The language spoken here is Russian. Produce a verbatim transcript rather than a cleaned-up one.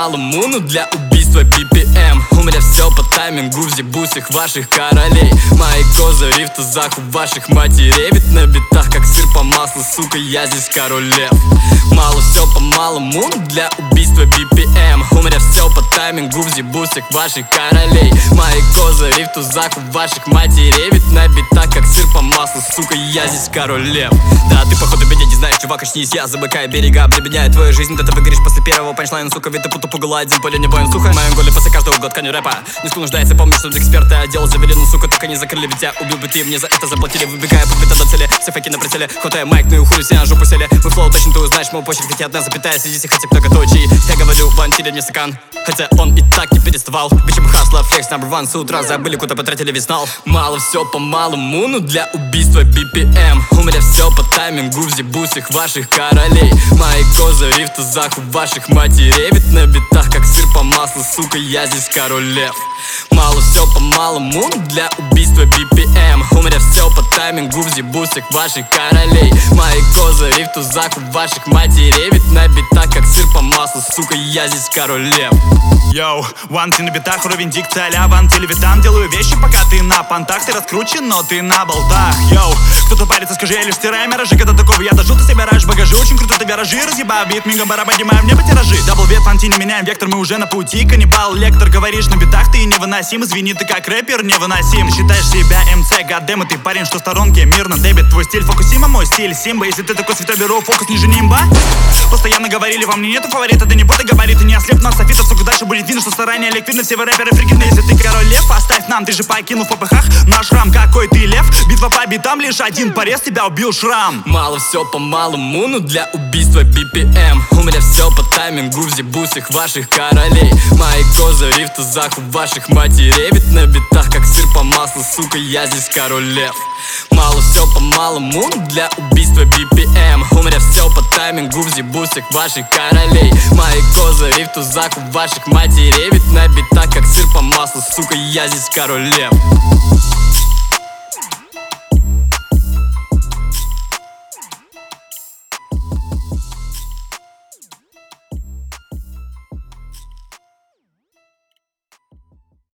по-малому, но для убийства би пи эм. У меня все по таймингу в зибусях ваших королей. Мои козыри в тазах у ваших матерей. Ведь на битах как сыр по маслу, сука, я здесь король лев. Мало все по-малому, но для убийства би пи эм. У меня все по таймингу в зибусях ваших королей. Мои козыри в тузах у ваших матерей. Ведь на битах как сыр по маслу, сука, я здесь король лев. Да, ты походу меня не знаешь, чувак, очнись. Я замыкаю берега, обременяю твою жизнь. Да ты выгоришь после первого панчлайна, сука. Ведь ты путу пугала, один поле не боен, сука. В моем голе после каждого год тканью рэпа низко нуждается, помнишь, что эксперты отдел завели, ну, сука, только не закрыли. Ведь я убил бы ты, мне за это заплатили. Выбегая по бета до цели, все фейки на прицеле. Хватая майк, ну и хуй себе на жопу сели. Мы флоу точно, ты узнаешь мою почерк, ведь я одна запятая. Среди всех этих многоточий я говорю, вантили мне стакан, хотя он и так не переставал. Бичем хасла, флекс, number one. С утра забыли, куда потратили весь нал. Мало все по-малому, но для убийства би пи эм. У меня все по таймингу в зибусях ваших королей. Мои козыри в тазах у ваших матерей. Ведь на битах как сыр по маслу, сука, я здесь король лев. Мало все по-малому, но для убийства би пи эм. У меня все по таймингу в зибусях ваших королей. Мои козыри в тузах у ваших матерей. Ведь на битах как сыр по маслу, сука, я здесь король лев. Йоу, ван, ты на битах, уровень дикция а-ля ван телевитам. Делаю вещи, пока ты на понтах. Ты раскручен, но ты на болтах. Йоу, кто-то парится, скажи, я лишь стираю миражи. Когда такого я дожил, ты собираешь багажи. Очень круто ты виражи, разъебаю бит, мигом барабан, поднимаем в небо тиражи. Дабл вет, фанти, не меняем вектор, мы уже на пути. Каннибал, лектор, говоришь на битах, ты невыносим. Извини, ты как рэпер невыносим. Ты считаешь себя эм си, гаддем, ты парень, что в сторонке. Мирно дебит, твой стиль Фокусима, мой стиль Симба. Если ты такой святой, беру фокус ниже нимба. Постоянно говорили, во мне нету фаворита. Да не боты габариты, не ослеп, но софитов, сука, дальше будет видно, что старания ликвидны. Все вы рэперы фрикины, если ты король лев, поставь нам. Ты же покинул в попыхах наш храм, какой ты лев. Битва по битам, лишь один порез, тебя убил шрам. Мало все по-малому, но для убийства би пи эм. У меня все по таймингу в зибусях ваших королей. Мои козыри в тазах у ваших матерей. Ведь на битах как сыр по маслу, сука, я здесь король лев. Мало все по-малому, но для убийства би пи эм. У меня все по таймингу в зибусях ваших королей. Мои козыри в тузах у ваших матерей. Ведь на битах как сыр по маслу, сука, я здесь король лев.